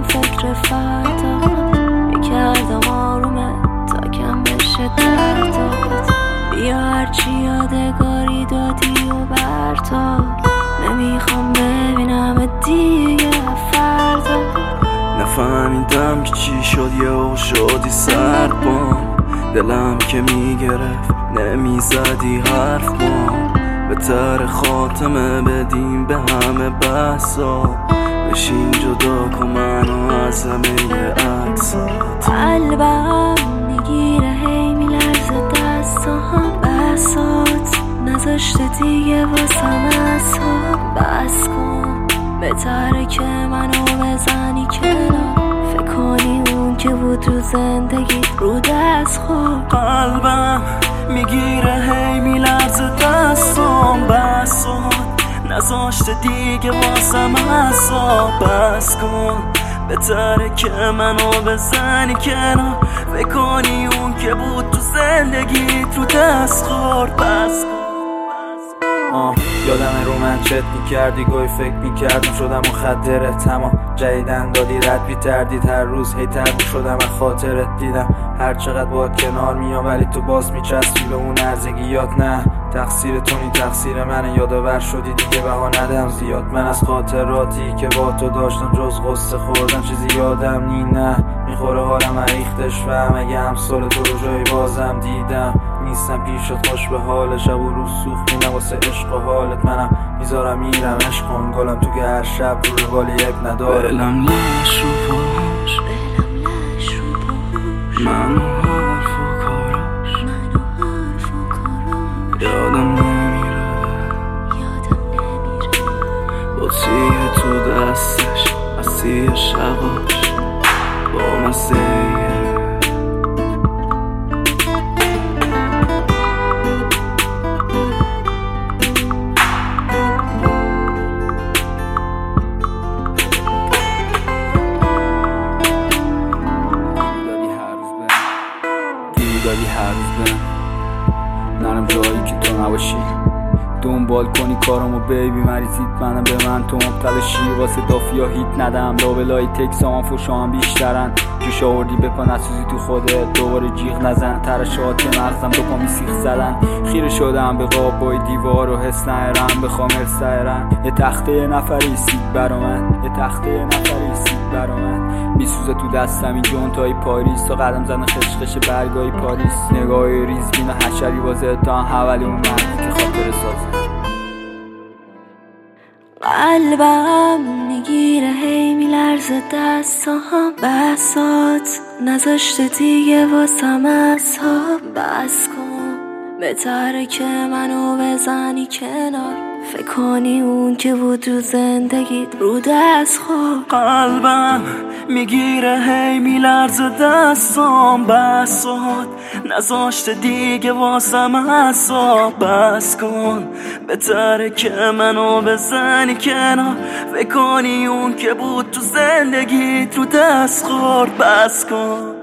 فکر فردا میکردم آرومه تا کم بشه دردات. بیا هرچی یادگاری دادی و بردار، نمیخوام ببینم دیگه فردا. نفهمیدم که چی شد یهو شدی سرد بام، دلم که میگرفت نمیزدی حرف بام. بهتر خاتمه بدیم به همه بحثا، بشین جدا کن منو از همه عکسات. قلبم میگیره هی میلرزه دستام، بسات نذاشته دیگه واسم اصحاب. بس کن بهتره که منو بزنی کنار، فکر کنی اون که بود رو زندگی رو دست خورد. قلبم میگیره هی میلرزه دستام، بسات نذاشته دیگه واسم اصحاب. بس کن بهتره که منو بزنی کنار، فکر کنی اون که بود تو زندگیت رو دست خورد. بس کن. یادم رو من چت میکردی، گوی فکر میکردم شدم مخدره تمام. جدیدن دادی رد بی تردید، هر روز هی ترد شدم از خاطرت. دیدم هر چقدر باید کنار میام ولی تو باز میچسبی به اون ارزگیات. نه تقصیر تو نی تقصیر منه، یادآور شدی دیگه بها ندم زیاد. من از خاطراتی که با تو داشتم جز قصه خوردن چیزی یادم نی. نه میخوره حالم ریختش فهم، اگه همسال تو رو جایی بازم دیدم نیستم پیشت خوش به حال. شب و روز سوختینم واسه عشق و حالت، منم میذارم میرم عشق کن گلم تو که هر شب رو روالی یک نداره. بلم لش رو پاش، منو حرف و کاراش، یادم نمیره بطریه تو دستش مسیح شباش با مسیح. دادی هر روز به نرم جایی که تو نباشی، دنبال کنی کارمو بیبی مریضید منم به من تو مبتلشی. واسه دافیا هیت ندم لابلای تکس هم فوشا هم بیشترن، جوش آوردی بپا نسوزی تو خودت دوباره جیغ نزن. ترشات مغزم دو پا میسیخ زدن، خیره شدم به قابای دیوار و حس نهرم بخوام ارسهرم. یه تخته نفری سید برا من، یه تخته نفری سید برا من. میسوزه تو دستم این جونتای پاریس، تا قدم زن خشخش برگای پاریس. نگاهی ریزبین و حشری بازه تا حولی اون مردی که خاطر سازه. قلبم میگیره هی میلرزه دستام، بسات نذاشته دیگه واسم اصحاب. بس کن بهتره که منو بزنی کنار، فکر کنی اون که بود رو زندگیت رو دست خورد. قلبم میگیره هی میلرزه دستام، بسات نذاشته دیگه واسم اصحاب. بس کن بهتره که منو بزنی کنار، فکر کنی اون که بود تو زندگیت رو دست خورد. بس کن.